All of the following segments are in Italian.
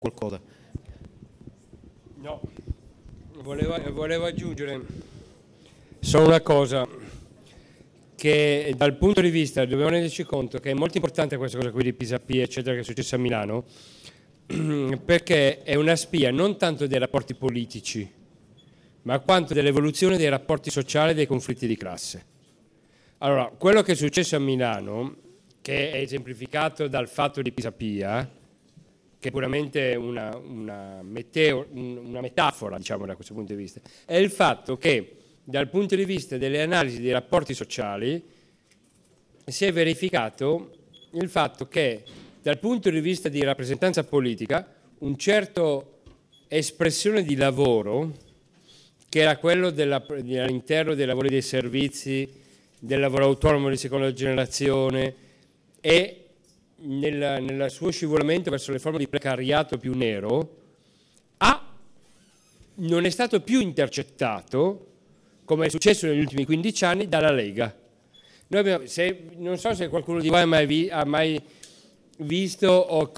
qualcosa. No, volevo aggiungere solo una cosa, che dal punto di vista, dobbiamo renderci conto che è molto importante questa cosa qui di Pisapia, eccetera, che è successa a Milano, perché è una spia non tanto dei rapporti politici, ma quanto dell'evoluzione dei rapporti sociali e dei conflitti di classe. Allora, quello che è successo a Milano, che è esemplificato dal fatto di Pisapia, che è puramente una metafora, diciamo, da questo punto di vista, è il fatto che dal punto di vista delle analisi dei rapporti sociali si è verificato il fatto che dal punto di vista di rappresentanza politica un certo espressione di lavoro, che era quello all'interno dei lavori dei servizi, del lavoro autonomo di seconda generazione e nel suo scivolamento verso le forme di precariato più nero, non è stato più intercettato, come è successo negli ultimi 15 anni, dalla Lega. Non so se qualcuno di voi ha mai visto o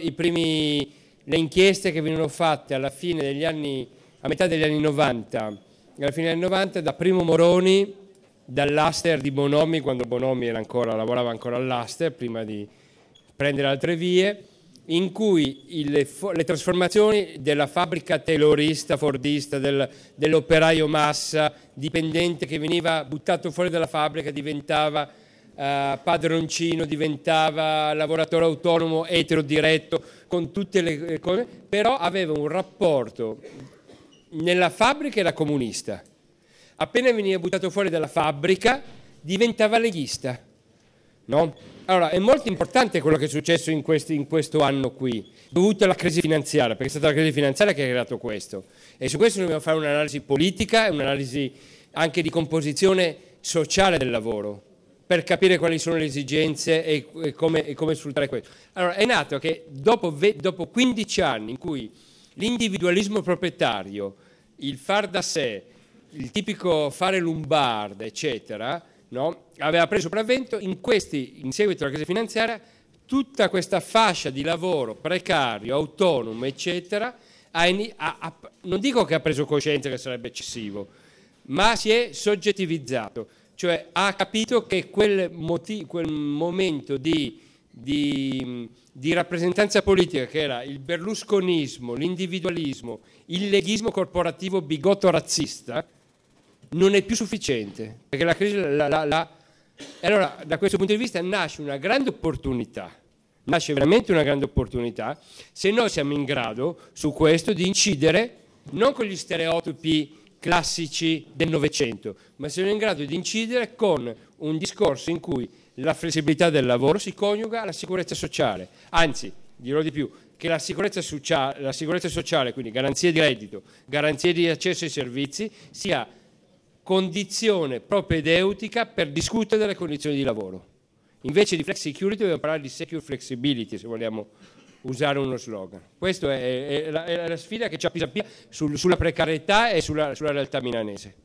le inchieste che venivano fatte alla fine degli anni, a metà degli anni 90, alla fine degli anni 90, da Primo Moroni, dall'Aster di Bonomi, quando Bonomi lavorava ancora all'Aster, prima di prendere altre vie, in cui le trasformazioni della fabbrica taylorista, fordista, dell'operaio massa, dipendente che veniva buttato fuori dalla fabbrica, diventava padroncino, diventava lavoratore autonomo, etero diretto, con tutte le cose, però aveva un rapporto nella fabbrica era comunista. Appena veniva buttato fuori dalla fabbrica diventava leghista, no? Allora è molto importante quello che è successo in questo anno qui, dovuto alla crisi finanziaria, perché è stata la crisi finanziaria che ha creato questo, e su questo dobbiamo fare un'analisi politica e un'analisi anche di composizione sociale del lavoro, per capire quali sono le esigenze e come sfruttare questo. Allora è nato che dopo 15 anni in cui l'individualismo proprietario, il far da sé, il tipico fare Lombard, eccetera, no? Aveva preso sopravvento, in seguito alla crisi finanziaria, tutta questa fascia di lavoro precario, autonomo, eccetera, non dico che ha preso coscienza che sarebbe eccessivo, ma si è soggettivizzato, cioè ha capito che quel momento di rappresentanza politica che era il berlusconismo, l'individualismo, il leghismo corporativo bigotto razzista, non è più sufficiente, perché la crisi e allora da questo punto di vista nasce una grande opportunità, nasce veramente una grande opportunità se noi siamo in grado su questo di incidere non con gli stereotipi classici del Novecento, ma siamo in grado di incidere con un discorso in cui la flessibilità del lavoro si coniuga alla sicurezza sociale, anzi dirò di più, che la sicurezza sociale, quindi garanzie di reddito, garanzie di accesso ai servizi, sia condizione propedeutica per discutere delle condizioni di lavoro. Invece di flex security dobbiamo parlare di secure flexibility, se vogliamo usare uno slogan. Questa è la sfida che c'ha Pisapia sulla precarietà e sulla realtà milanese.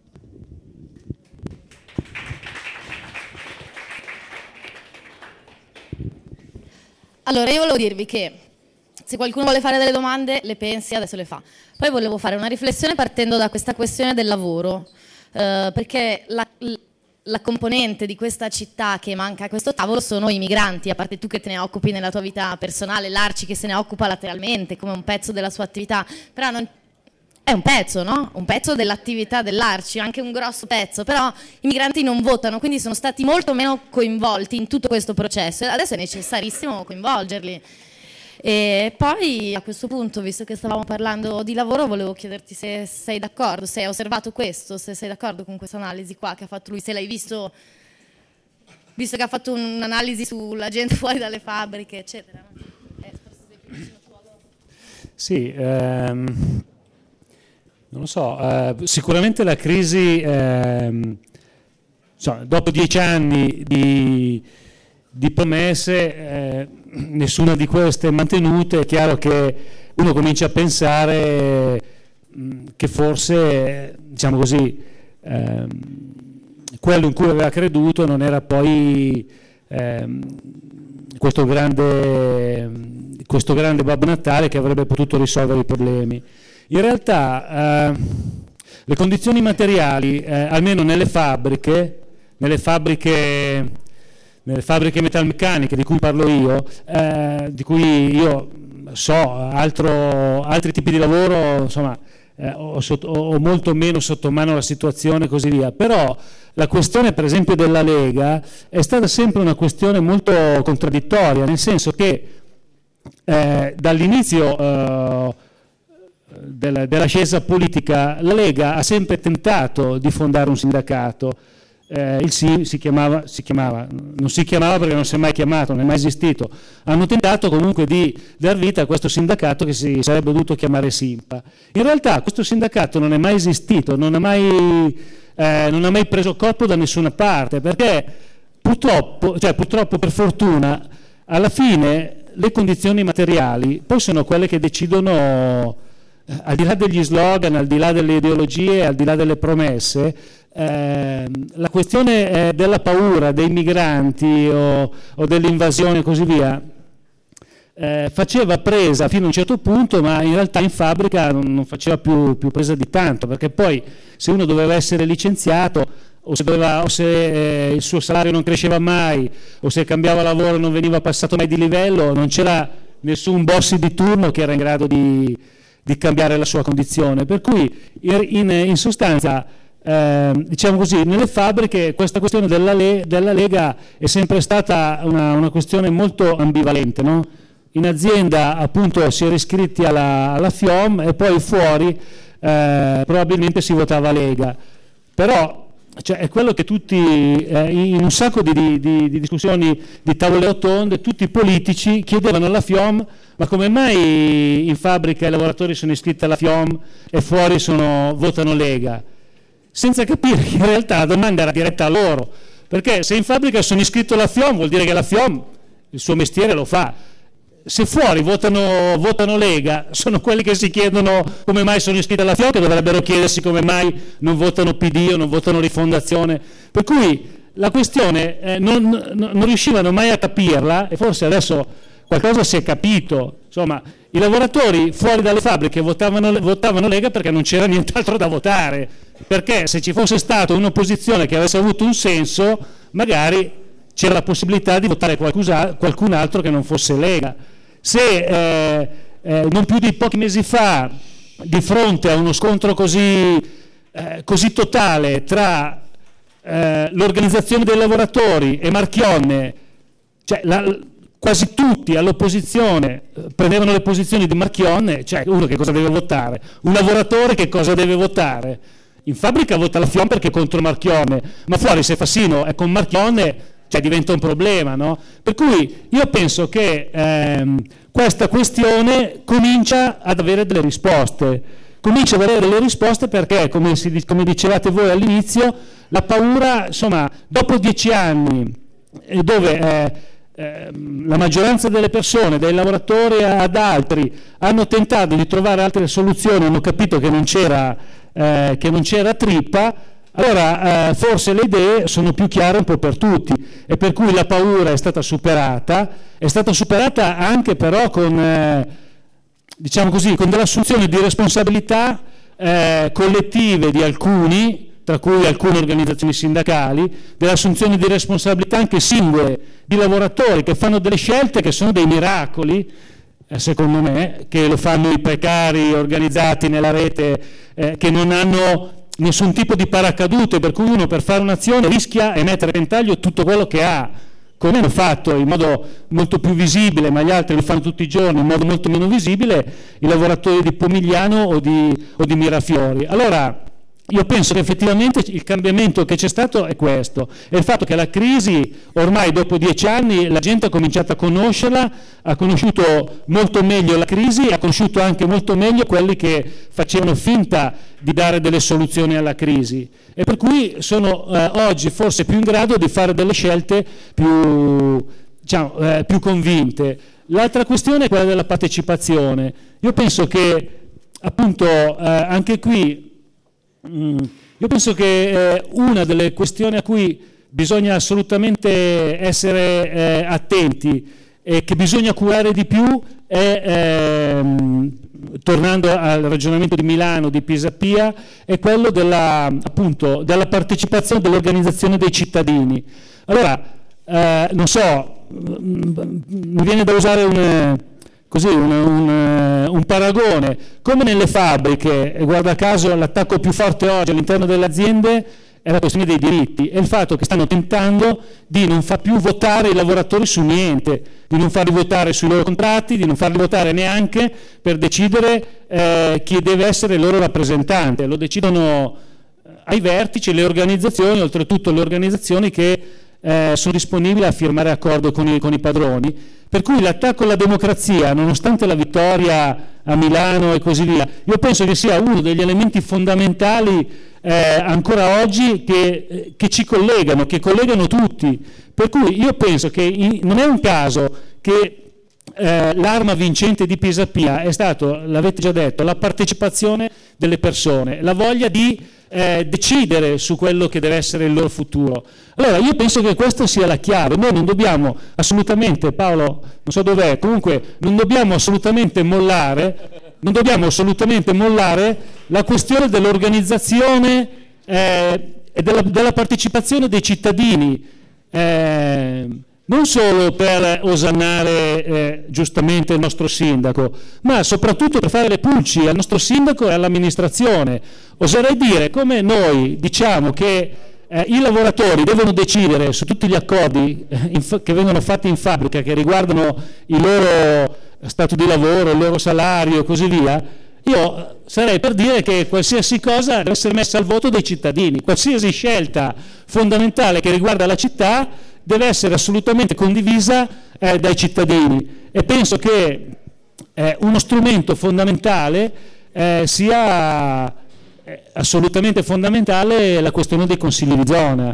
Allora, io volevo dirvi che se qualcuno vuole fare delle domande, le pensi, adesso le fa. Poi volevo fare una riflessione partendo da questa questione del lavoro. Perché la componente di questa città che manca a questo tavolo sono i migranti, a parte tu che te ne occupi nella tua vita personale, l'Arci che se ne occupa lateralmente come un pezzo della sua attività, però è un pezzo, no? Un pezzo dell'attività dell'Arci, anche un grosso pezzo, però i migranti non votano, quindi sono stati molto meno coinvolti in tutto questo processo e adesso è necessarissimo coinvolgerli. E poi a questo punto, visto che stavamo parlando di lavoro, volevo chiederti se sei d'accordo, se hai osservato questo, se sei d'accordo con questa analisi qua che ha fatto lui, se l'hai visto che ha fatto un'analisi sulla gente fuori dalle fabbriche, eccetera. Sì, non lo so, sicuramente la crisi, dopo 10 anni di promesse, nessuna di queste mantenute, è chiaro che uno comincia a pensare che forse, diciamo così, quello in cui aveva creduto non era poi questo grande Babbo Natale che avrebbe potuto risolvere i problemi. In realtà le condizioni materiali, almeno nelle fabbriche metalmeccaniche di cui parlo io, di cui io so, altri tipi di lavoro, insomma, ho molto meno sotto mano la situazione e così via, però la questione per esempio della Lega è stata sempre una questione molto contraddittoria, nel senso che dall'inizio dell'ascesa politica la Lega ha sempre tentato di fondare un sindacato. Il SIN non si chiamava perché non si è mai chiamato, non è mai esistito. Hanno tentato comunque di dar vita a questo sindacato che si sarebbe dovuto chiamare Simpa. In realtà questo sindacato non è mai esistito, non ha mai preso corpo da nessuna parte, perché purtroppo per fortuna, alla fine le condizioni materiali poi sono quelle che decidono, al di là degli slogan, al di là delle ideologie, al di là delle promesse. La questione della paura dei migranti o dell'invasione e così via faceva presa fino a un certo punto, ma in realtà in fabbrica non faceva più presa di tanto, perché poi se uno doveva essere licenziato o se il suo salario non cresceva mai o se cambiava lavoro e non veniva passato mai di livello, non c'era nessun boss di turno che era in grado di cambiare la sua condizione, per cui in sostanza diciamo così, nelle fabbriche questa questione della Lega è sempre stata una questione molto ambivalente, no? In azienda appunto si era iscritti alla FIOM e poi fuori probabilmente si votava Lega, però è quello che tutti in un sacco di discussioni, di tavole rotonde, tutti i politici chiedevano alla FIOM: ma come mai in fabbrica i lavoratori sono iscritti alla FIOM e fuori votano Lega? Senza capire che in realtà la domanda era diretta a loro, perché se in fabbrica sono iscritto alla FIOM vuol dire che la FIOM il suo mestiere lo fa. Se fuori votano Lega, sono quelli che si chiedono come mai sono iscritti alla FIOM, che dovrebbero chiedersi come mai non votano PD o non votano Rifondazione. Per cui la questione non riuscivano mai a capirla, e forse adesso qualcosa si è capito. Insomma, i lavoratori fuori dalle fabbriche votavano Lega perché non c'era nient'altro da votare, perché se ci fosse stata un'opposizione che avesse avuto un senso, magari c'era la possibilità di votare qualcun altro che non fosse Lega. Se non più di pochi mesi fa, di fronte a uno scontro così totale tra l'organizzazione dei lavoratori e Marchionne, quasi tutti all'opposizione prendevano le posizioni di Marchionne, uno che cosa deve votare? Un lavoratore che cosa deve votare? In fabbrica vota la FIOM perché è contro Marchionne, ma fuori se Fassino è con Marchionne diventa un problema, no? Per cui io penso che questa questione comincia ad avere delle risposte. Comincia ad avere delle risposte perché, come dicevate voi all'inizio, la paura, insomma, dopo 10 anni dove la maggioranza delle persone, dai lavoratori ad altri, hanno tentato di trovare altre soluzioni, hanno capito che non c'era trippa, allora forse le idee sono più chiare un po' per tutti, e per cui la paura è stata superata anche però con diciamo così, con dell'assunzione di responsabilità collettive di alcuni, tra cui alcune organizzazioni sindacali, dell'assunzione di responsabilità anche singole di lavoratori che fanno delle scelte che sono dei miracoli, secondo me, che lo fanno i precari organizzati nella rete che non hanno nessun tipo di paracadute, per cui uno per fare un'azione rischia e mettere a repentaglio tutto quello che ha, come hanno fatto in modo molto più visibile, ma gli altri lo fanno tutti i giorni in modo molto meno visibile, i lavoratori di Pomigliano o di Mirafiori. Allora io penso che effettivamente il cambiamento che c'è stato è questo, è il fatto che la crisi ormai dopo 10 anni la gente ha cominciato a conoscerla, ha conosciuto molto meglio la crisi e ha conosciuto anche molto meglio quelli che facevano finta di dare delle soluzioni alla crisi, e per cui sono oggi forse più in grado di fare delle scelte più convinte. L'altra questione è quella della partecipazione. Io penso che appunto anche qui io penso che una delle questioni a cui bisogna assolutamente essere attenti che bisogna curare di più è, tornando al ragionamento di Milano, di Pisapia, è quello appunto, della partecipazione, dell'organizzazione dei cittadini. Allora, non so, mi viene da usare un paragone, come nelle fabbriche, e guarda caso l'attacco più forte oggi all'interno delle aziende è la questione dei diritti, è il fatto che stanno tentando di non far più votare i lavoratori su niente, di non farli votare sui loro contratti, di non farli votare neanche per decidere chi deve essere il loro rappresentante. Lo decidono ai vertici, le organizzazioni, oltretutto le organizzazioni che sono disponibili a firmare accordo con i padroni, per cui l'attacco alla democrazia, nonostante la vittoria a Milano e così via, io penso che sia uno degli elementi fondamentali ancora oggi che ci collegano, che collegano tutti, per cui io penso che non è un caso che l'arma vincente di Pisapia è stato, l'avete già detto, la partecipazione delle persone, la voglia di decidere su quello che deve essere il loro futuro. Allora io penso che questa sia la chiave. Noi non dobbiamo assolutamente, Paolo non so dov'è, comunque non dobbiamo assolutamente mollare la questione dell'organizzazione e della partecipazione dei cittadini, non solo per osannare giustamente il nostro sindaco, ma soprattutto per fare le pulci al nostro sindaco e all'amministrazione. Oserei dire, come noi diciamo che i lavoratori devono decidere su tutti gli accordi che vengono fatti in fabbrica, che riguardano il loro stato di lavoro, il loro salario e così via, io sarei per dire che qualsiasi cosa deve essere messa al voto dei cittadini, qualsiasi scelta fondamentale che riguarda la città deve essere assolutamente condivisa dai cittadini, e penso che uno strumento fondamentale sia assolutamente fondamentale la questione dei consigli di zona.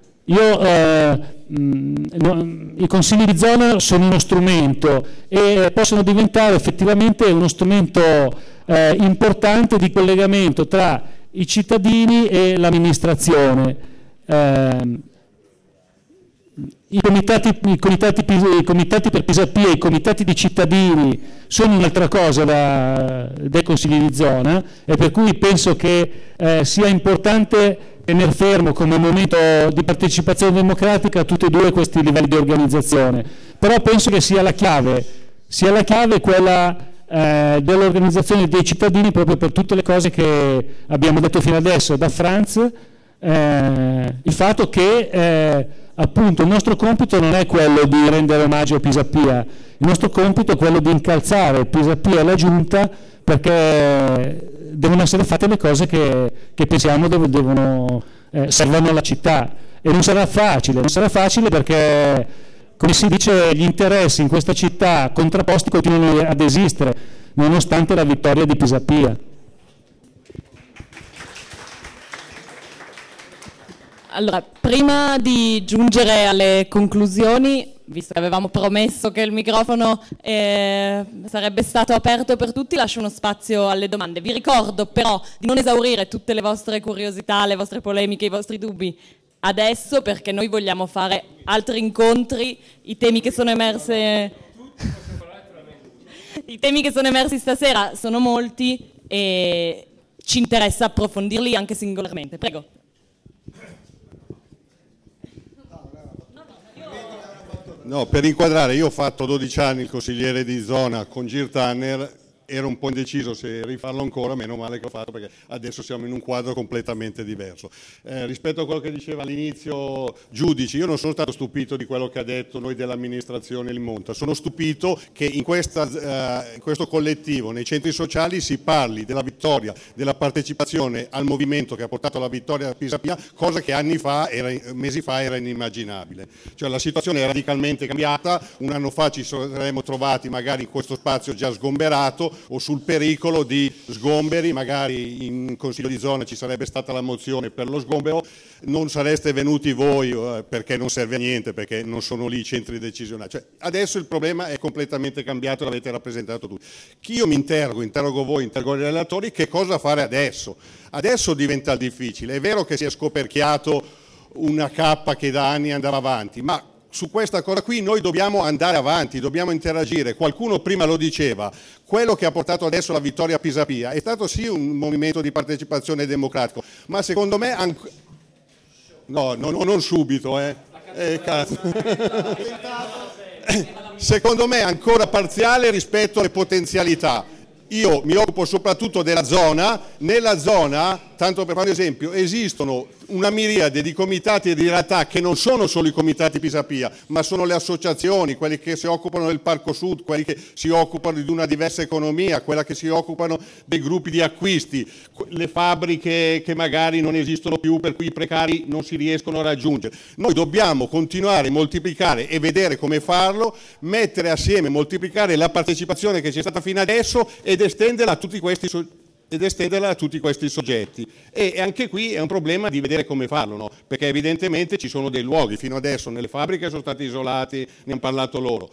I consigli di zona sono uno strumento e possono diventare effettivamente uno strumento importante di collegamento tra i cittadini e l'amministrazione. I comitati per Pisapia, i comitati di cittadini sono un'altra cosa dai consigli di zona, e per cui penso che sia importante tenere fermo come momento di partecipazione democratica tutti e due questi livelli di organizzazione. Però penso che sia la chiave quella dell'organizzazione dei cittadini, proprio per tutte le cose che abbiamo detto fino adesso, da Franz, il fatto che appunto il nostro compito non è quello di rendere omaggio a Pisapia, il nostro compito è quello di incalzare Pisapia e la Giunta, perché devono essere fatte le cose che pensiamo servono alla città, e non sarà facile perché, come si dice, gli interessi in questa città contrapposti continuano ad esistere nonostante la vittoria di Pisapia. Allora, prima di giungere alle conclusioni, visto che avevamo promesso che il microfono sarebbe stato aperto per tutti, lascio uno spazio alle domande. Vi ricordo però di non esaurire tutte le vostre curiosità, le vostre polemiche, i vostri dubbi adesso, perché noi vogliamo fare altri incontri. I temi che sono emersi stasera sono molti e ci interessa approfondirli anche singolarmente. Prego. No, per inquadrare, io ho fatto 12 anni il consigliere di zona con Gir Tanner, ero un po' indeciso se rifarlo ancora, meno male che ho fatto, perché adesso siamo in un quadro completamente diverso. Rispetto a quello che diceva all'inizio Giudici, io non sono stato stupito di quello che ha detto noi dell'amministrazione Il Monta, sono stupito che in questo collettivo, nei centri sociali, si parli della vittoria, della partecipazione al movimento che ha portato alla vittoria a Pisapia, cosa che mesi fa era inimmaginabile. Cioè la situazione è radicalmente cambiata, un anno fa ci saremmo trovati magari in questo spazio già sgomberato, o sul pericolo di sgomberi, magari in Consiglio di zona ci sarebbe stata la mozione per lo sgombero, non sareste venuti voi perché non serve a niente, perché non sono lì i centri decisionali. Cioè, adesso il problema è completamente cambiato, l'avete rappresentato tutti. Io mi interrogo voi, interrogo i relatori, che cosa fare adesso? Adesso diventa difficile, è vero che si è scoperchiato una cappa che da anni andava avanti, ma su questa cosa qui noi dobbiamo andare avanti, dobbiamo interagire. Qualcuno prima lo diceva, quello che ha portato adesso la vittoria a Pisapia è stato sì un movimento di partecipazione democratico, ma secondo me no, non subito, cazzo. Secondo me ancora parziale rispetto alle potenzialità. Io mi occupo soprattutto della zona, nella zona, tanto per fare un esempio, esistono una miriade di comitati e di realtà che non sono solo i comitati Pisapia, ma sono le associazioni, quelli che si occupano del Parco Sud, quelli che si occupano di una diversa economia, quella che si occupano dei gruppi di acquisti, le fabbriche che magari non esistono più, per cui i precari non si riescono a raggiungere. Noi dobbiamo continuare a moltiplicare e vedere come farlo, mettere assieme, moltiplicare la partecipazione che c'è stata fino adesso ed estenderla a tutti questi soggetti. E anche qui è un problema di vedere come farlo, no? Perché evidentemente ci sono dei luoghi, fino adesso nelle fabbriche sono stati isolati, ne hanno parlato loro,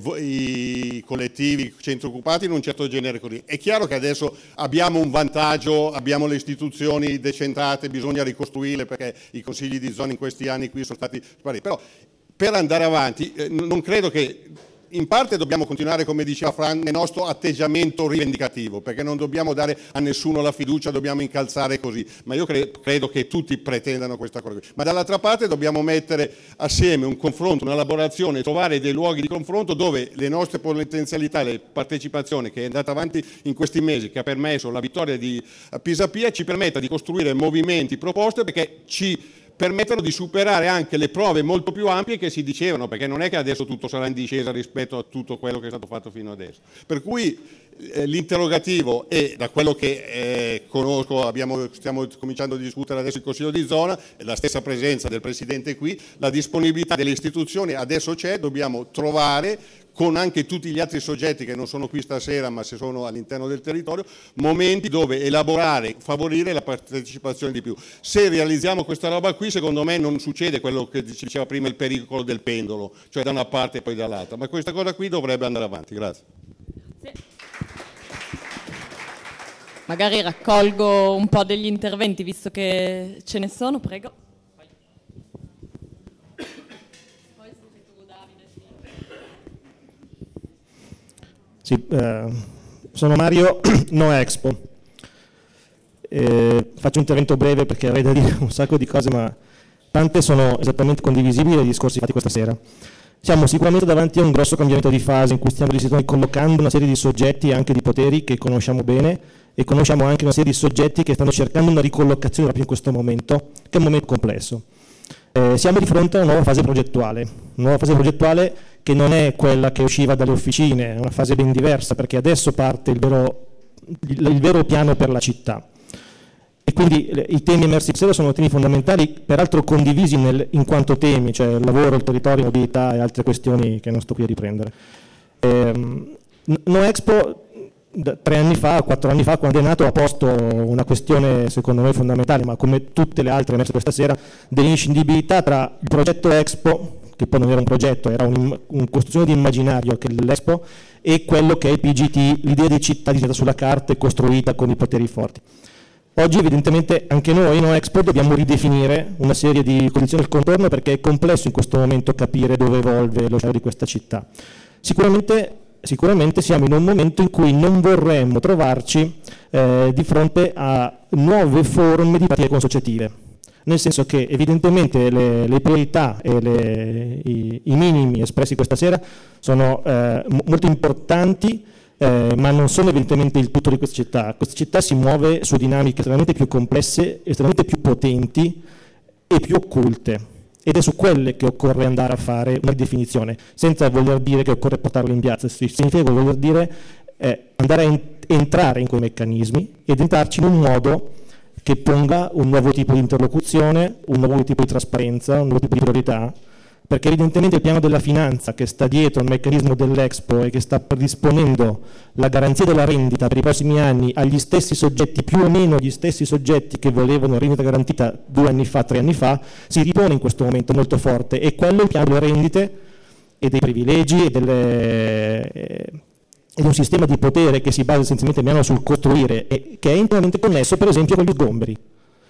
i collettivi centro occupati in un certo genere così. È chiaro che adesso abbiamo un vantaggio, abbiamo le istituzioni decentrate, bisogna ricostruirle perché i consigli di zona in questi anni qui sono stati spariti, però per andare avanti non credo che... In parte dobbiamo continuare, come diceva Fran, nel nostro atteggiamento rivendicativo, perché non dobbiamo dare a nessuno la fiducia, dobbiamo incalzare così, ma io credo che tutti pretendano questa cosa. Ma dall'altra parte dobbiamo mettere assieme un confronto, un'elaborazione, trovare dei luoghi di confronto dove le nostre potenzialità, le partecipazioni che è andata avanti in questi mesi, che ha permesso la vittoria di Pisapia, ci permetta di costruire movimenti, proposte, perché ci permettono di superare anche le prove molto più ampie che si dicevano, perché non è che adesso tutto sarà in discesa rispetto a tutto quello che è stato fatto fino adesso. Per cui l'interrogativo è, da quello che conosco, stiamo cominciando a discutere adesso il Consiglio di zona, la stessa presenza del Presidente qui, la disponibilità delle istituzioni adesso c'è, dobbiamo trovare con anche tutti gli altri soggetti che non sono qui stasera ma se sono all'interno del territorio, momenti dove elaborare, favorire la partecipazione di più. Se realizziamo questa roba qui, secondo me non succede quello che ci diceva prima, il pericolo del pendolo, cioè da una parte e poi dall'altra, ma questa cosa qui dovrebbe andare avanti. Grazie. Magari raccolgo un po' degli interventi, visto che ce ne sono, prego. Sì, sono Mario, No Expo. Faccio un intervento breve perché avrei da dire un sacco di cose, ma tante sono esattamente condivisibili dai discorsi fatti questa sera. Siamo sicuramente davanti a un grosso cambiamento di fase in cui stiamo collocando una serie di soggetti e anche di poteri che conosciamo bene e conosciamo anche una serie di soggetti che stanno cercando una ricollocazione proprio in questo momento, che è un momento complesso. Siamo di fronte a una nuova fase progettuale che non è quella che usciva dalle officine, è una fase ben diversa perché adesso parte il vero piano per la città. E quindi i temi emersi stasera sono temi fondamentali, peraltro condivisi in quanto temi, cioè il lavoro, il territorio, mobilità e altre questioni che non sto qui a riprendere. No Expo 3 anni fa, 4 anni fa, quando è nato, ha posto una questione secondo me fondamentale, ma come tutte le altre emerse questa sera, dell'inscindibilità tra il progetto Expo, che poi non era un progetto, era una costruzione di immaginario che è l'Expo, e quello che è il PGT, l'idea di città disegnata sulla carta e costruita con i poteri forti. Oggi evidentemente anche noi, No Expo, dobbiamo ridefinire una serie di condizioni del contorno perché è complesso in questo momento capire dove evolve lo scenario di questa città. Sicuramente siamo in un momento in cui non vorremmo trovarci di fronte a nuove forme di pratiche consociative. Nel senso che evidentemente le priorità e i minimi espressi questa sera sono molto importanti, ma non sono evidentemente il tutto di questa città. Questa città si muove su dinamiche estremamente più complesse, estremamente più potenti e più occulte. Ed è su quelle che occorre andare a fare una definizione, senza voler dire che occorre portarle in piazza, significa voler dire andare a entrare in quei meccanismi ed entrarci in un modo che ponga un nuovo tipo di interlocuzione, un nuovo tipo di trasparenza, un nuovo tipo di priorità, perché evidentemente il piano della finanza che sta dietro al meccanismo dell'Expo e che sta predisponendo la garanzia della rendita per i prossimi anni agli stessi soggetti, più o meno gli stessi soggetti che volevano rendita garantita 2 anni fa, 3 anni fa, si ripone in questo momento molto forte, e quello è il piano delle rendite e dei privilegi e di un sistema di potere che si basa essenzialmente sul costruire e che è intimamente connesso per esempio con gli sgomberi.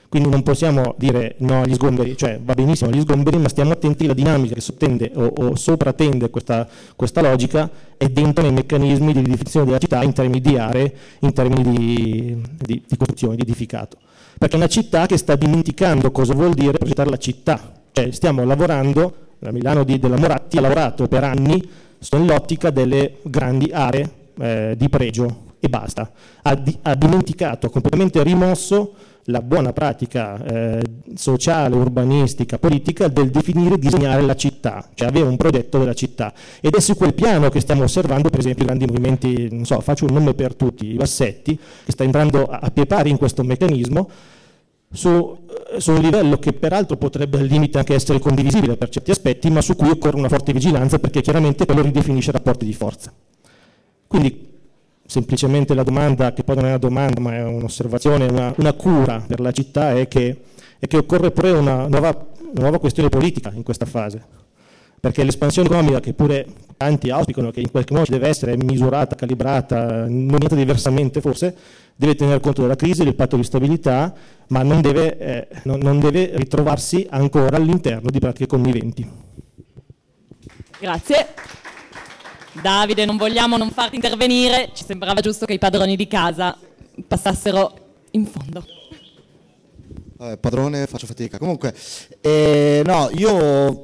Quindi non possiamo dire no agli sgomberi, cioè va benissimo agli sgomberi, ma stiamo attenti alla dinamica che sottende o sopratende questa logica e dentro nei meccanismi di definizione della città in termini di aree, in termini di costruzione, di edificato. Perché è una città che sta dimenticando cosa vuol dire progettare la città. Cioè stiamo lavorando, la Milano della Moratti ha lavorato per anni nell'ottica delle grandi aree di pregio e basta. Ha dimenticato, ha completamente rimosso la buona pratica sociale, urbanistica, politica del definire e disegnare la città, cioè avere un progetto della città. Ed è su quel piano che stiamo osservando, per esempio, i grandi movimenti, non so, faccio un nome per tutti, i Bassetti, che sta entrando a pie pari in questo meccanismo, su un livello che peraltro potrebbe al limite anche essere condivisibile per certi aspetti, ma su cui occorre una forte vigilanza, perché chiaramente quello ridefinisce rapporti di forza. Quindi semplicemente la domanda, che poi non è una domanda ma è un'osservazione, una cura per la città, è che occorre pure una nuova questione politica in questa fase, perché l'espansione economica, che pure tanti auspicano che in qualche modo deve essere misurata, calibrata, nominata diversamente forse, deve tener conto della crisi, del patto di stabilità, ma non deve ritrovarsi ancora all'interno di pratiche conniventi. Grazie. Davide, non vogliamo non farti intervenire, ci sembrava giusto che i padroni di casa passassero in fondo. Padrone, faccio fatica. Comunque, no, io...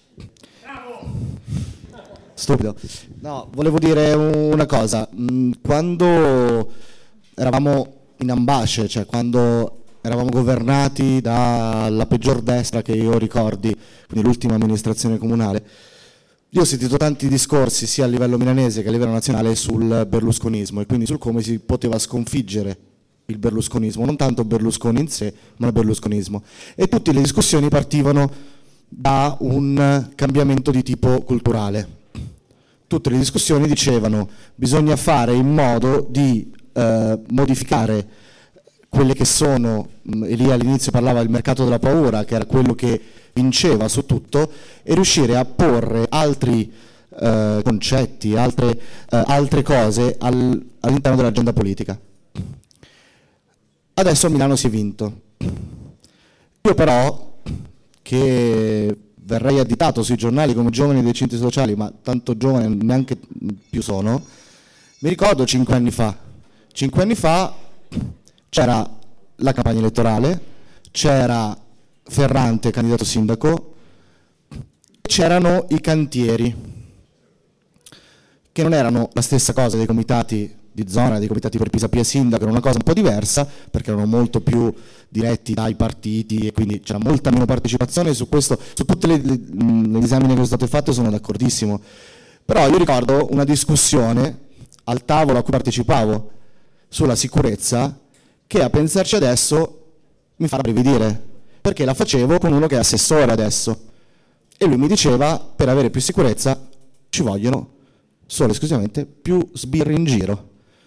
Stupido. No, volevo dire una cosa. Quando eravamo in ambasce, cioè quando eravamo governati dalla peggior destra che io ricordi, quindi l'ultima amministrazione comunale, io ho sentito tanti discorsi sia a livello milanese che a livello nazionale sul berlusconismo e quindi sul come si poteva sconfiggere il berlusconismo, non tanto Berlusconi in sé, ma il berlusconismo. E tutte le discussioni partivano da un cambiamento di tipo culturale. Tutte le discussioni dicevano bisogna fare in modo di modificare quelle che sono, e lì all'inizio parlava del mercato della paura, che era quello che vinceva su tutto, e riuscire a porre altri concetti, altre cose all'interno dell'agenda politica. Adesso a Milano si è vinto. Io però, che verrei additato sui giornali come giovane dei centri sociali, ma tanto giovane neanche più sono, mi ricordo 5 anni fa. 5 anni fa c'era la campagna elettorale, c'era Ferrante candidato sindaco, c'erano i cantieri, che non erano la stessa cosa dei comitati di zona, dei comitati per Pisapia sindaco, era una cosa un po' diversa, perché erano molto più diretti dai partiti e quindi c'era molta meno partecipazione. Su questo, su tutte le disamine che sono state fatte sono d'accordissimo. Però io ricordo una discussione al tavolo a cui partecipavo sulla sicurezza, che a pensarci adesso mi fa rabbrividire, perché la facevo con uno che è assessore adesso, e lui mi diceva per avere più sicurezza ci vogliono solo e esclusivamente più sbirri in giro.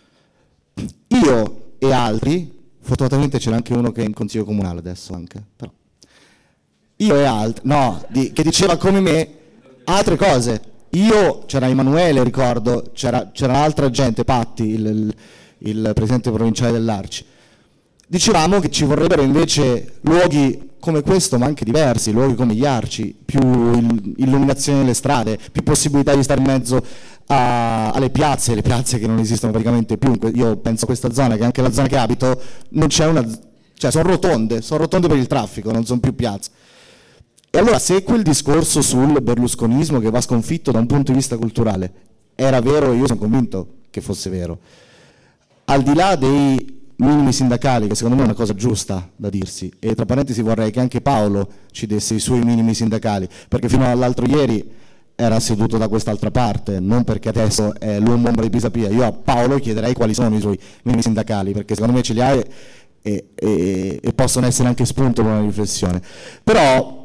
Io e altri, fortunatamente c'era anche uno che è in consiglio comunale adesso anche, però io e altri, no, che diceva come me altre cose. C'era Emanuele, ricordo, c'era altra gente, Patti, il presidente provinciale dell'Arci. Dicevamo che ci vorrebbero invece luoghi come questo, ma anche diversi, luoghi come gli Arci, più illuminazione delle strade, più possibilità di stare in mezzo alle piazze, le piazze che non esistono praticamente più. Io penso a questa zona, che anche la zona che abito, non c'è cioè sono rotonde per il traffico, non sono più piazze. E allora, se quel discorso sul berlusconismo che va sconfitto da un punto di vista culturale era vero, io sono convinto che fosse vero, al di là dei minimi sindacali, che secondo me è una cosa giusta da dirsi, e tra parentesi vorrei che anche Paolo ci desse i suoi minimi sindacali, perché fino all'altro ieri era seduto da quest'altra parte, non perché adesso è l'uomo ombra di Pisapia. Io a Paolo chiederei quali sono i suoi minimi sindacali, perché secondo me ce li ha e possono essere anche spunto per una riflessione. Però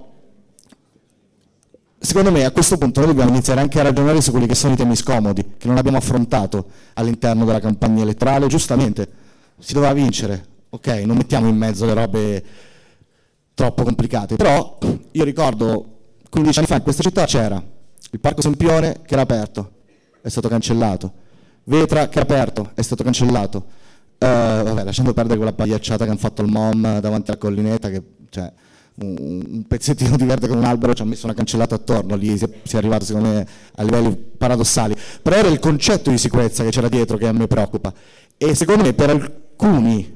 secondo me a questo punto noi dobbiamo iniziare anche a ragionare su quelli che sono i temi scomodi, che non abbiamo affrontato all'interno della campagna elettorale. Giustamente si doveva vincere, ok, non mettiamo in mezzo le robe troppo complicate, però io ricordo 15 anni fa in questa città c'era il Parco Sempione che era aperto, è stato cancellato, Vetra che era aperto, è stato cancellato, Vabbè, lasciando perdere quella pagliacciata che hanno fatto al MOM davanti alla collinetta, che cioè, un pezzettino di verde con un albero ci ha messo una cancellata attorno, lì si è arrivato secondo me a livelli paradossali, però era il concetto di sicurezza che c'era dietro che a me preoccupa, e secondo me per alcuni,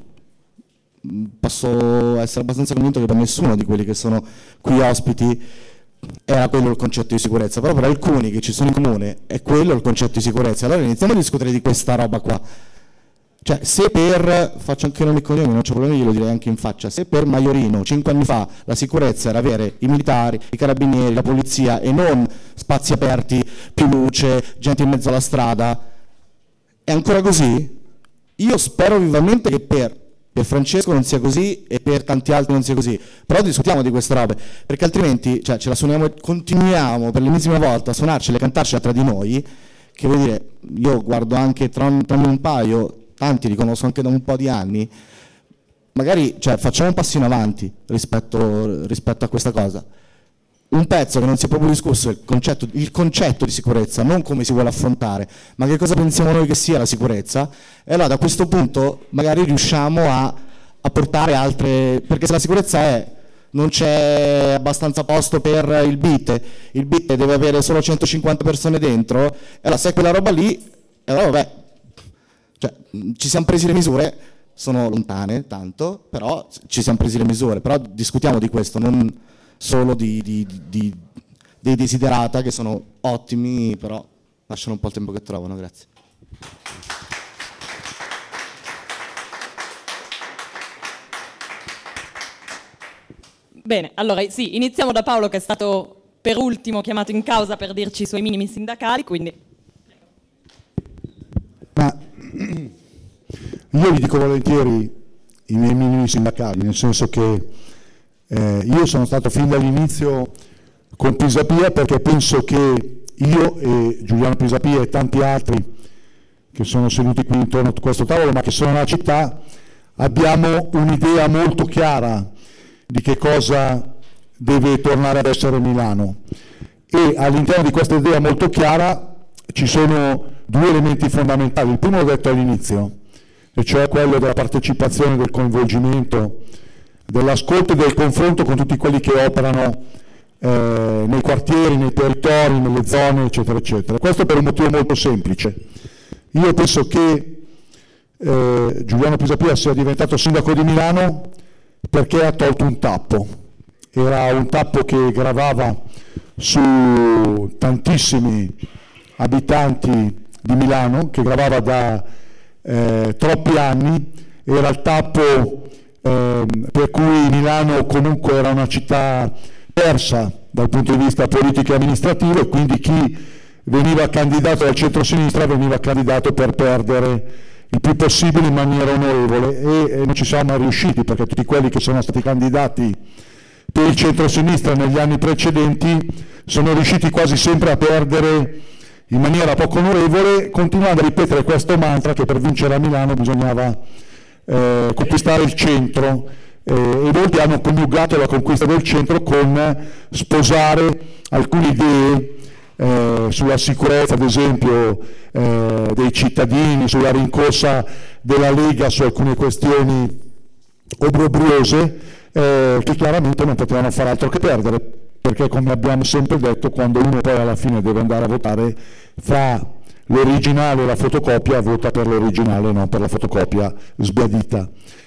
posso essere abbastanza convinto che per nessuno di quelli che sono qui ospiti era quello il concetto di sicurezza, però per alcuni che ci sono in comune è quello il concetto di sicurezza. Allora iniziamo a discutere di questa roba qua. Cioè, se per, faccio anche nomi e cognomi, non c'è problema, glielo direi anche in faccia, se per Maiorino 5 anni fa la sicurezza era avere i militari, i carabinieri, la polizia e non spazi aperti, più luce, gente in mezzo alla strada, è ancora così? Io spero vivamente che per Francesco non sia così e per tanti altri non sia così, però discutiamo di queste robe, perché altrimenti cioè, ce la suoniamo e continuiamo per l'ennesima volta a suonarcela e cantarcela tra di noi, che vuol dire, io guardo anche tra un paio, tanti li conosco anche da un po' di anni, magari cioè, facciamo un passo in avanti rispetto a questa cosa. Un pezzo che non si è proprio discusso è il concetto di sicurezza, non come si vuole affrontare, ma che cosa pensiamo noi che sia la sicurezza, e allora da questo punto magari riusciamo a portare altre, perché se la sicurezza è non c'è abbastanza posto per il BIT deve avere solo 150 persone dentro, e allora se è quella roba lì, allora vabbè, cioè, ci siamo presi le misure, sono lontane tanto, però ci siamo presi le misure, però discutiamo di questo, non solo dei desiderata che sono ottimi, però lasciano un po' il tempo che trovano. Grazie. Bene, allora sì, iniziamo da Paolo che è stato per ultimo chiamato in causa per dirci i suoi minimi sindacali, quindi... Ma io vi dico volentieri i miei minimi sindacali, nel senso che io sono stato fin dall'inizio con Pisapia, perché penso che io e Giuliano Pisapia e tanti altri che sono seduti qui intorno a questo tavolo, ma che sono nella città, abbiamo un'idea molto chiara di che cosa deve tornare ad essere Milano, e all'interno di questa idea molto chiara ci sono due elementi fondamentali. Il primo l'ho detto all'inizio, e cioè quello della partecipazione, del coinvolgimento, dell'ascolto e del confronto con tutti quelli che operano nei quartieri, nei territori, nelle zone, eccetera, eccetera. Questo per un motivo molto semplice. Io penso che Giuliano Pisapia sia diventato sindaco di Milano perché ha tolto un tappo. Era un tappo che gravava su tantissimi abitanti di Milano, che gravava da troppi anni, era il tappo per cui Milano comunque era una città persa dal punto di vista politico e amministrativo, e quindi chi veniva candidato dal centro-sinistra veniva candidato per perdere il più possibile in maniera onorevole, e non ci siamo mai riusciti, perché tutti quelli che sono stati candidati per il centro-sinistra negli anni precedenti sono riusciti quasi sempre a perdere in maniera poco onorevole, continuando a ripetere questo mantra che per vincere a Milano bisognava conquistare il centro, e molti hanno coniugato la conquista del centro con sposare alcune idee sulla sicurezza, ad esempio, dei cittadini, sulla rincorsa della Lega su alcune questioni obbrobriose, che chiaramente non potevano fare altro che perdere, perché, come abbiamo sempre detto, quando uno poi alla fine deve andare a votare fra l'originale e la fotocopia, vota per l'originale, non per la fotocopia sbiadita.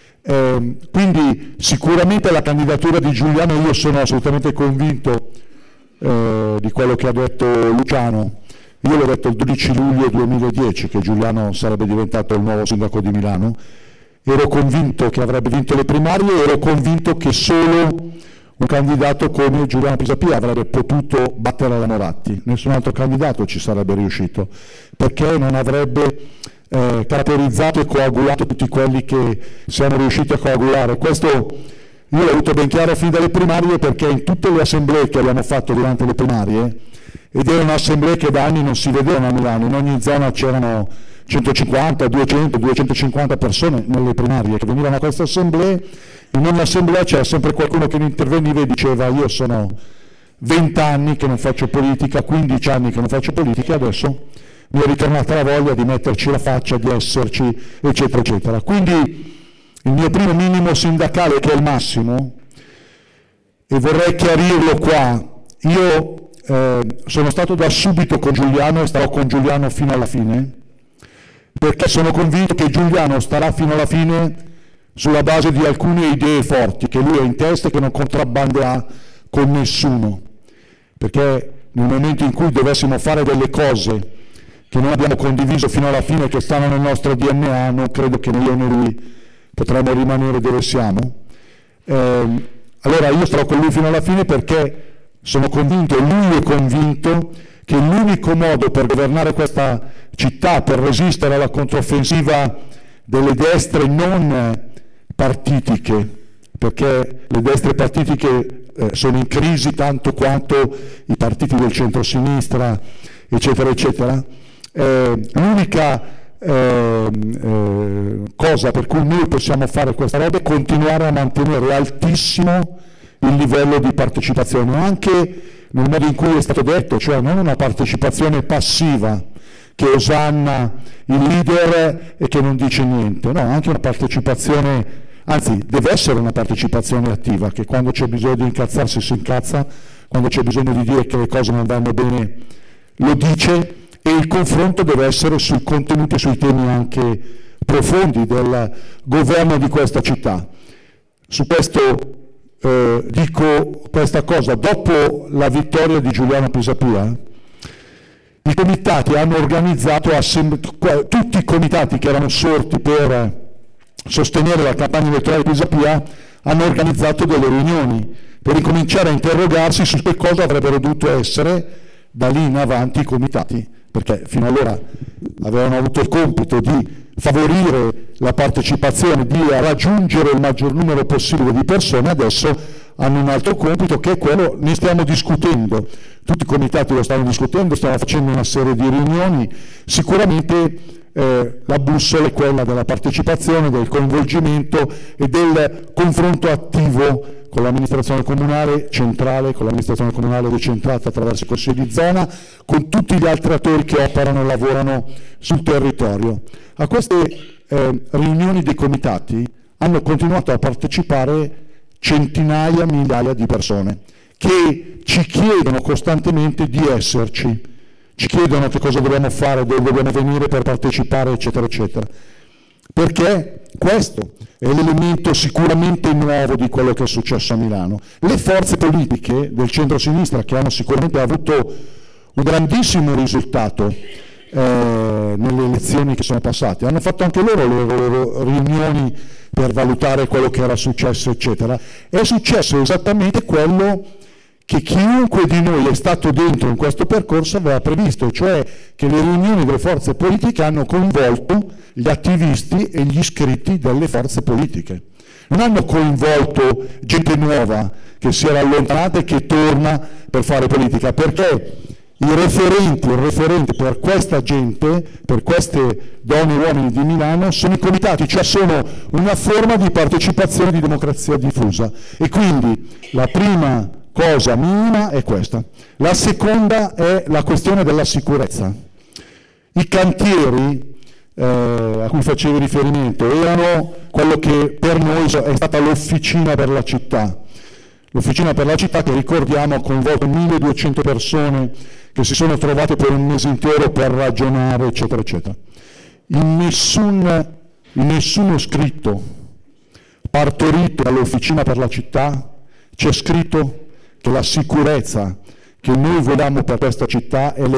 Quindi sicuramente la candidatura di Giuliano, io sono assolutamente convinto di quello che ha detto Luciano. Io l'ho detto il 12 luglio 2010 che Giuliano sarebbe diventato il nuovo sindaco di Milano, ero convinto che avrebbe vinto le primarie, ero convinto che solo un candidato come Giuliano Pisapia avrebbe potuto battere la Moratti, nessun altro candidato ci sarebbe riuscito, perché non avrebbe caratterizzato e coagulato tutti quelli che siamo riusciti a coagulare. Questo io l'ho avuto ben chiaro fin dalle primarie, perché in tutte le assemblee che abbiamo fatto durante le primarie, ed erano assemblee che da anni non si vedevano a Milano, in ogni zona c'erano 150, 200, 250 persone nelle primarie che venivano a queste assemblee, in ogni assemblea c'era sempre qualcuno che interveniva e diceva: io sono 20 anni che non faccio politica, 15 anni che non faccio politica, adesso mi è ritornata la voglia di metterci la faccia, di esserci, eccetera, eccetera. Quindi il mio primo minimo sindacale, che è il massimo, e vorrei chiarirlo qua, io sono stato da subito con Giuliano e starò con Giuliano fino alla fine, perché sono convinto che Giuliano starà fino alla fine sulla base di alcune idee forti che lui ha in testa e che non contrabbanderà con nessuno, perché nel momento in cui dovessimo fare delle cose che non abbiamo condiviso fino alla fine, che stanno nel nostro DNA, non credo che io né lui potremmo rimanere dove siamo. Allora io starò con lui fino alla fine, perché sono convinto, e lui è convinto, che l'unico modo per governare questa città, per resistere alla controffensiva delle destre non partitiche, perché le destre partitiche sono in crisi tanto quanto i partiti del centro-sinistra, eccetera, eccetera, l'unica cosa per cui noi possiamo fare questa roba è continuare a mantenere altissimo il livello di partecipazione, anche nel modo in cui è stato detto, cioè non una partecipazione passiva che osanna il leader e che non dice niente, no, anche una partecipazione, anzi deve essere una partecipazione attiva, che quando c'è bisogno di incazzarsi si incazza, quando c'è bisogno di dire che le cose non vanno bene lo dice, e il confronto deve essere sui contenuti, sui temi anche profondi del governo di questa città. Su questo dico questa cosa: dopo la vittoria di Giuliano Pisapia, i comitati hanno organizzato, tutti i comitati che erano sorti per sostenere la campagna elettorale di Pisapia hanno organizzato delle riunioni per ricominciare a interrogarsi su che cosa avrebbero dovuto essere da lì in avanti i comitati, perché fino allora avevano avuto il compito di favorire la partecipazione, di raggiungere il maggior numero possibile di persone, adesso hanno un altro compito che è quello, ne stiamo discutendo, tutti i comitati lo stanno discutendo, stiamo facendo una serie di riunioni, sicuramente la bussola è quella della partecipazione, del coinvolgimento e del confronto attivo con l'amministrazione comunale centrale, con l'amministrazione comunale decentrata attraverso i consigli di zona, con tutti gli altri attori che operano e lavorano sul territorio. A queste riunioni dei comitati hanno continuato a partecipare centinaia, migliaia di persone che ci chiedono costantemente di esserci, ci chiedono che cosa dobbiamo fare, dove dobbiamo venire per partecipare, eccetera, eccetera. Perché questo è l'elemento sicuramente nuovo di quello che è successo a Milano. Le forze politiche del centro-sinistra, che hanno sicuramente avuto un grandissimo risultato nelle elezioni che sono passate, hanno fatto anche loro le loro riunioni per valutare quello che era successo, eccetera. È successo esattamente quello che chiunque di noi è stato dentro in questo percorso aveva previsto, cioè che le riunioni delle forze politiche hanno coinvolto gli attivisti e gli iscritti delle forze politiche. Non hanno coinvolto gente nuova che si era allontanata e che torna per fare politica, perché i referenti per questa gente, per queste donne e uomini di Milano, sono i comitati, cioè sono una forma di partecipazione di democrazia diffusa. E quindi la prima cosa minima è questa. La seconda è la questione della sicurezza. I cantieri a cui facevi riferimento erano quello che per noi è stata l'officina per la città. L'officina per la città che, ricordiamo, ha coinvolto 1200 persone che si sono trovate per un mese intero per ragionare, eccetera, eccetera. In nessuno scritto partorito dall'officina per la città c'è scritto che la sicurezza che noi vogliamo per questa città è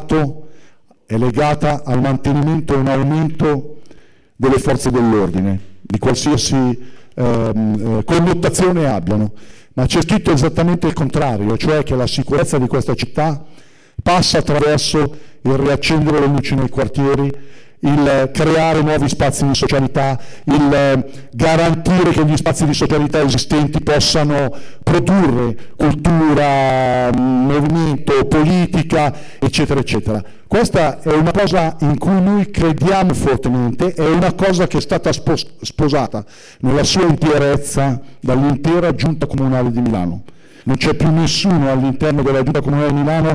legata al mantenimento e un aumento delle forze dell'ordine, di qualsiasi connotazione abbiano, ma c'è scritto esattamente il contrario, cioè che la sicurezza di questa città passa attraverso il riaccendere le luci nei quartieri, il creare nuovi spazi di socialità, il garantire che gli spazi di socialità esistenti possano produrre cultura, movimento, politica, eccetera, eccetera. Questa è una cosa in cui noi crediamo fortemente, è una cosa che è stata sposata nella sua interezza dall'intera Giunta Comunale di Milano. Non c'è più nessuno all'interno della Giunta Comunale di Milano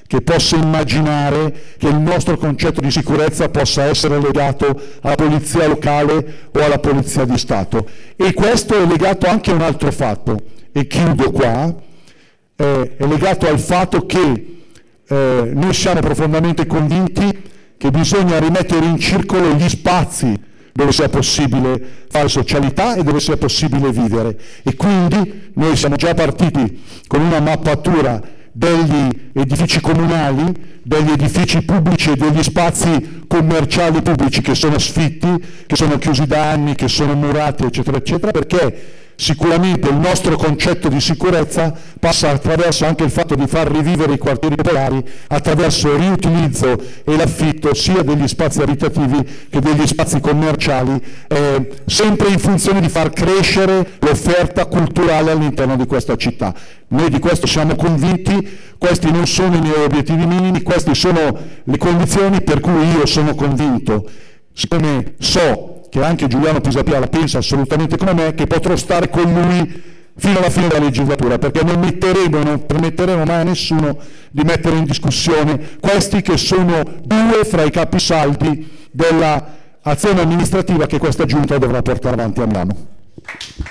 che possa immaginare che il nostro concetto di sicurezza possa essere legato alla polizia locale o alla polizia di Stato. E questo è legato anche a un altro fatto, e chiudo qua, è legato al fatto che noi siamo profondamente convinti che bisogna rimettere in circolo gli spazi dove sia possibile fare socialità e dove sia possibile vivere, e quindi noi siamo già partiti con una mappatura degli edifici comunali, degli edifici pubblici e degli spazi commerciali pubblici che sono sfitti, che sono chiusi da anni, che sono murati, eccetera, eccetera, perché sicuramente il nostro concetto di sicurezza passa attraverso anche il fatto di far rivivere i quartieri popolari attraverso il riutilizzo e l'affitto sia degli spazi abitativi che degli spazi commerciali, sempre in funzione di far crescere l'offerta culturale all'interno di questa città. Noi di questo siamo convinti, questi non sono i miei obiettivi minimi, queste sono le condizioni per cui io sono convinto, siccome so che anche Giuliano Pisapia la pensa assolutamente come me, che potrò stare con lui fino alla fine della legislatura, perché non permetteremo mai a nessuno di mettere in discussione questi che sono due fra i capisaldi dell'azione amministrativa che questa Giunta dovrà portare avanti a Milano.